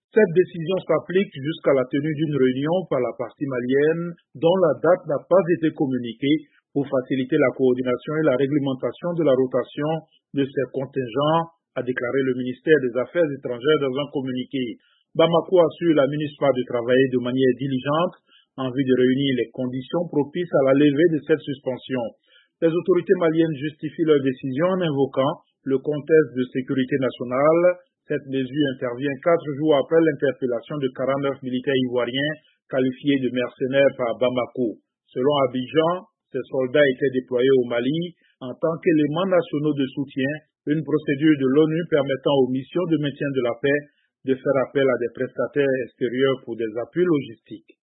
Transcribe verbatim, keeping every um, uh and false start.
Cette décision s'applique jusqu'à la tenue d'une réunion par la partie malienne dont la date n'a pas été communiquée pour faciliter la coordination et la réglementation de la rotation de ces contingents, a déclaré le ministère des Affaires étrangères dans un communiqué. Bamako assure la MINUSMA de travailler de manière diligente en vue de réunir les conditions propices à la levée de cette suspension. Les autorités maliennes justifient leur décision en invoquant le contexte de sécurité nationale. Cette mesure intervient quatre jours après l'interpellation de quarante-neuf militaires ivoiriens qualifiés de mercenaires par Bamako. Selon Abidjan, ces soldats étaient déployés au Mali en tant qu'éléments nationaux de soutien, une procédure de l'ONU permettant aux missions de maintien de la paix de faire appel à des prestataires extérieurs pour des appuis logistiques.